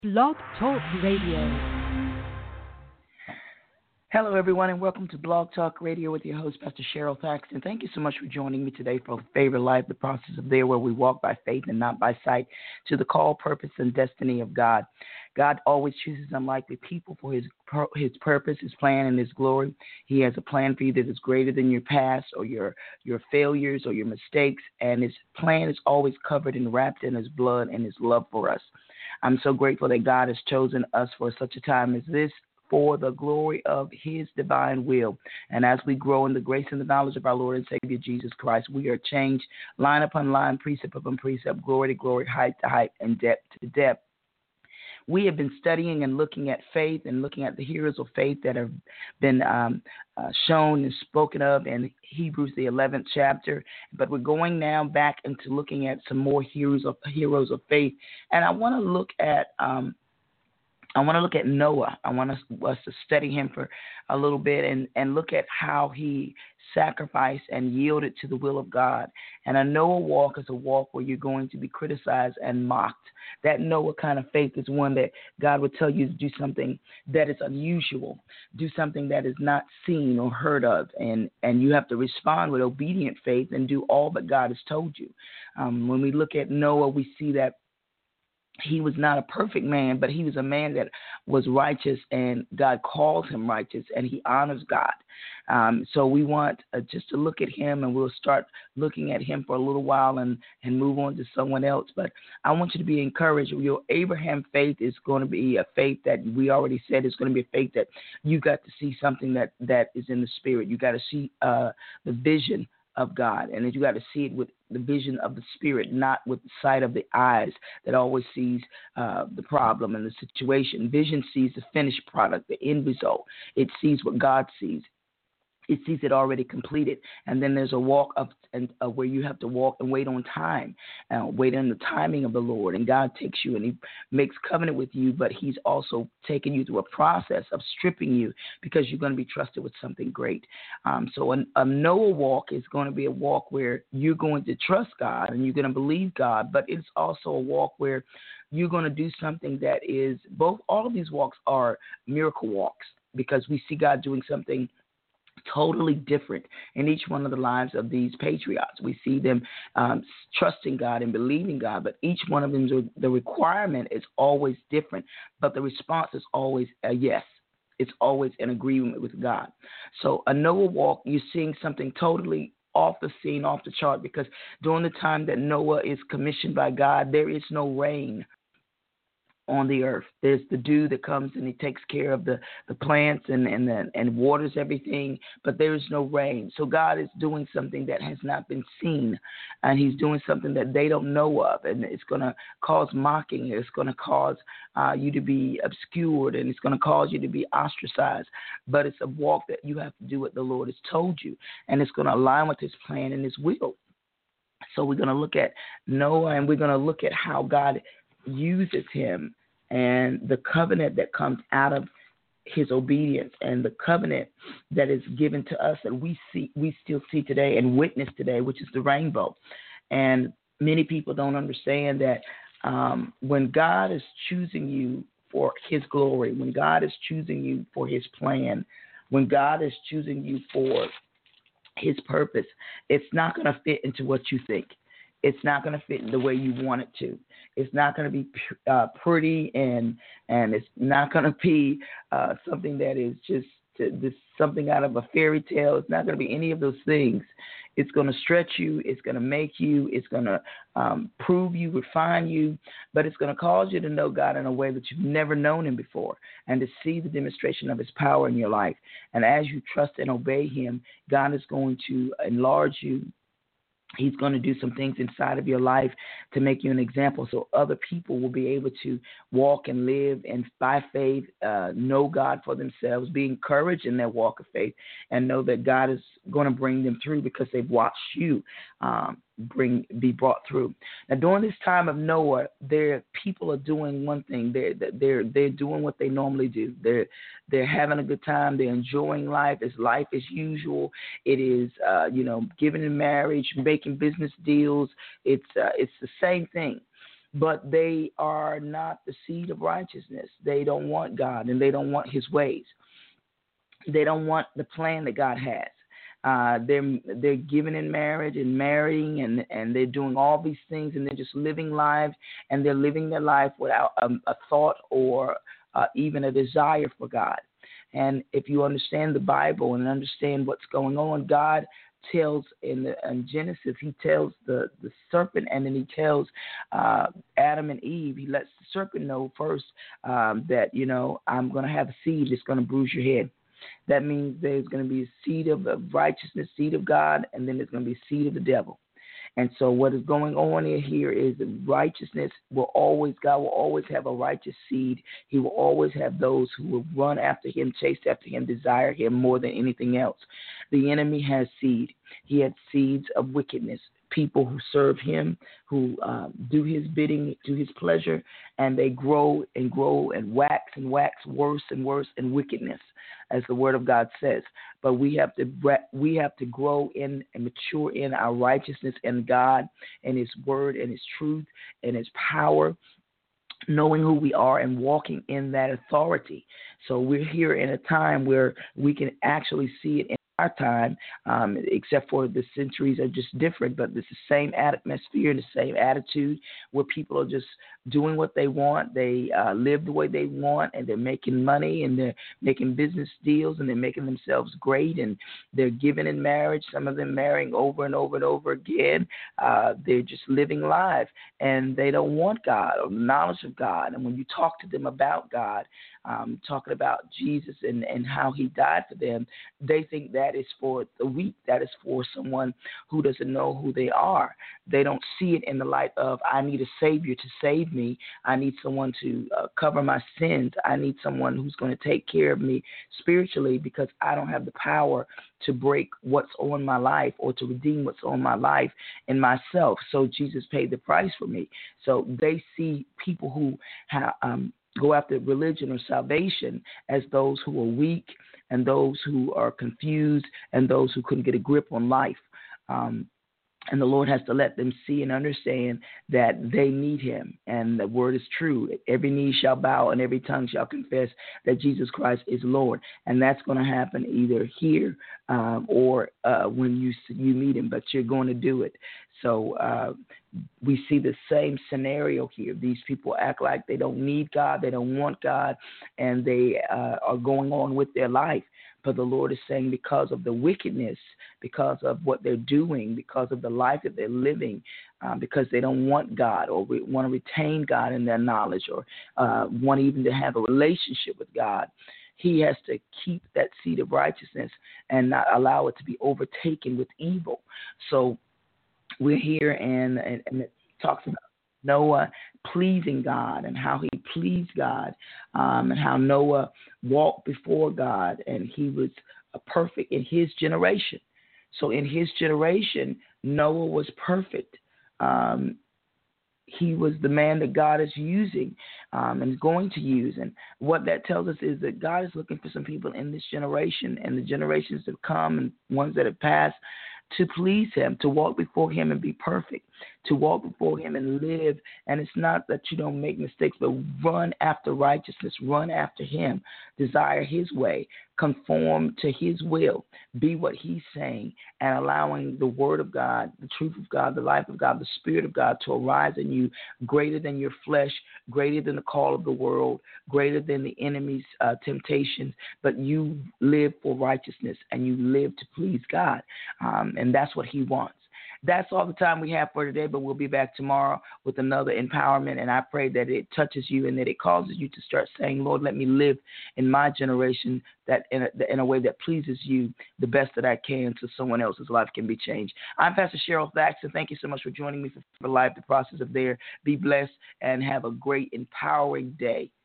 Blog Talk Radio. Hello, everyone, and welcome to Blog Talk Radio with your host, Pastor Cheryl Thaxton. Thank you so much for joining me today for Favorite Life, the process of there where we walk by faith and not by sight to the call, purpose, and destiny of God. God always chooses unlikely people for his purpose, his plan, and his glory. He has a plan for you that is greater than your past or your failures or your mistakes, and his plan is always covered and wrapped in his blood and his love for us. I'm so grateful that God has chosen us for such a time as this, for the glory of his divine will. And as we grow in the grace and the knowledge of our Lord and Savior Jesus Christ, we are changed line upon line, precept upon precept, glory to glory, height to height, and depth to depth. We have been studying and looking at faith and looking at the heroes of faith that have been shown and spoken of in Hebrews, the 11th chapter. But we're going now back into looking at some more heroes of faith. And I want to look at Noah. I want us to study him for a little bit and look at how he sacrificed and yielded to the will of God. And a Noah walk is a walk where you're going to be criticized and mocked. That Noah kind of faith is one that God would tell you to do something that is unusual, do something that is not seen or heard of, and you have to respond with obedient faith and do all that God has told you. When we look at Noah, we see that he was not a perfect man, but he was a man that was righteous, and God calls him righteous, and he honors God. So we want just to look at him, and we'll start looking at him for a little while and move on to someone else. But I want you to be encouraged. Your Abraham faith is going to be a faith that we already said is going to be a faith that you got to see something that is in the spirit. You got to see the vision of God, and you got to see it with the vision of the spirit, not with the sight of the eyes that always sees the problem and the situation. Vision sees the finished product, the end result. It sees what God sees. It sees it already completed. And then there's a walk of where you have to walk and wait on time, wait on the timing of the Lord. And God takes you and he makes covenant with you, but he's also taking you through a process of stripping you because you're going to be trusted with something great. So a Noah walk is going to be a walk where you're going to trust God and you're going to believe God, but it's also a walk where you're going to do something that is both. All of these walks are miracle walks because we see God doing something totally different in each one of the lives of these patriots. We see them trusting God and believing God, but each one of them, the requirement is always different, but the response is always a yes. It's always an agreement with God. So a Noah walk, you're seeing something totally off the scene, off the chart, because during the time that Noah is commissioned by God, there is no rain on the earth. There's the dew that comes and he takes care of the plants and waters everything, but there is no rain. So God is doing something that has not been seen, and he's doing something that they don't know of, and it's going to cause mocking. It's going to cause you to be obscured, and it's going to cause you to be ostracized, but it's a walk that you have to do what the Lord has told you, and it's going to align with his plan and his will. So we're going to look at Noah, and we're going to look at how God uses him and the covenant that comes out of his obedience and the covenant that is given to us that we still see today and witness today, which is the rainbow. And many people don't understand that when God is choosing you for his glory, when God is choosing you for his plan, when God is choosing you for his purpose, it's not going to fit into what you think. It's not going to fit in the way you want it to. It's not going to be pretty, and it's not going to be something that is just something out of a fairy tale. It's not going to be any of those things. It's going to stretch you. It's going to make you. It's going to prove you, refine you, but it's going to cause you to know God in a way that you've never known him before, and to see the demonstration of his power in your life. And as you trust and obey him, God is going to enlarge you. He's going to do some things inside of your life to make you an example so other people will be able to walk and live and by faith know God for themselves, be encouraged in their walk of faith, and know that God is going to bring them through because they've watched you be brought through. Now, during this time of Noah, people are doing one thing. They're doing what they normally do. They're having a good time. They're enjoying life. It's life as usual. It is giving in marriage, making business deals. It's the same thing. but they are not the seed of righteousness. They don't want God, and they don't want his ways. They don't want the plan that God has. They're giving in marriage and marrying, and they're doing all these things, and they're just living lives, and they're living their life without a thought or even a desire for God. And if you understand the Bible and understand what's going on, God tells in Genesis, he tells the serpent, and then he tells Adam and Eve, he lets the serpent know first that, I'm going to have a seed that's going to bruise your head. That means there's going to be a seed of righteousness, seed of God, and then there's going to be a seed of the devil. And so what is going on here is that righteousness God will always have a righteous seed. He will always have those who will run after him, chase after him, desire him more than anything else. The enemy has seed. He had seeds of wickedness, people who serve him, who do his bidding, to his pleasure, and they grow and grow and wax worse and worse in wickedness, as the word of God says. But we have to grow in and mature in our righteousness in God and his word and his truth and his power, knowing who we are and walking in that authority. So we're here in a time where we can actually see it in our time, except for the centuries are just different, but it's the same atmosphere and the same attitude where people are just doing what they want. They live the way they want, and they're making money, and they're making business deals, and they're making themselves great, and they're giving in marriage, some of them marrying over and over and over again. They're just living life, and they don't want God or knowledge of God. And when you talk to them about God, talking about Jesus and how he died for them, they think that is for the weak. That is for someone who doesn't know who they are. They don't see it in the light of, I need a Savior to save me. I need someone to cover my sins. I need someone who's going to take care of me spiritually, because I don't have the power to break what's on my life or to redeem what's on my life in myself. So Jesus paid the price for me. So they see people who have go after religion or salvation as those who are weak and those who are confused and those who couldn't get a grip on life. And the Lord has to let them see and understand that they need him. And the word is true. Every knee shall bow and every tongue shall confess that Jesus Christ is Lord. And that's going to happen either here or when you meet him, but you're going to do it. So we see the same scenario here. These people act like they don't need God, they don't want God, and they are going on with their life. But the Lord is saying, because of the wickedness, because of what they're doing, because of the life that they're living, because they don't want God or want to retain God in their knowledge or want even to have a relationship with God, he has to keep that seed of righteousness and not allow it to be overtaken with evil. So we're here, and it talks about Noah pleasing God and how he pleased God, and how Noah walked before God, and he was perfect in his generation. So in his generation, Noah was perfect. He was the man that God is using and is going to use. And what that tells us is that God is looking for some people in this generation and the generations that have come and ones that have passed to please him, to walk before him and be perfect, to walk before him and live. And it's not that you don't make mistakes, but run after righteousness, run after him, desire his way, conform to his will, be what he's saying, and allowing the word of God, the truth of God, the life of God, the spirit of God to arise in you, greater than your flesh, greater than the call of the world, greater than the enemy's temptations, but you live for righteousness and you live to please God. And that's what he wants. That's all the time we have for today, but we'll be back tomorrow with another empowerment. And I pray that it touches you and that it causes you to start saying, Lord, let me live in my generation that in a way that pleases you the best that I can, so someone else's life can be changed. I'm Pastor Cheryl Thaxton. Thank you so much for joining me for Life, the Process of There. Be blessed and have a great, empowering day.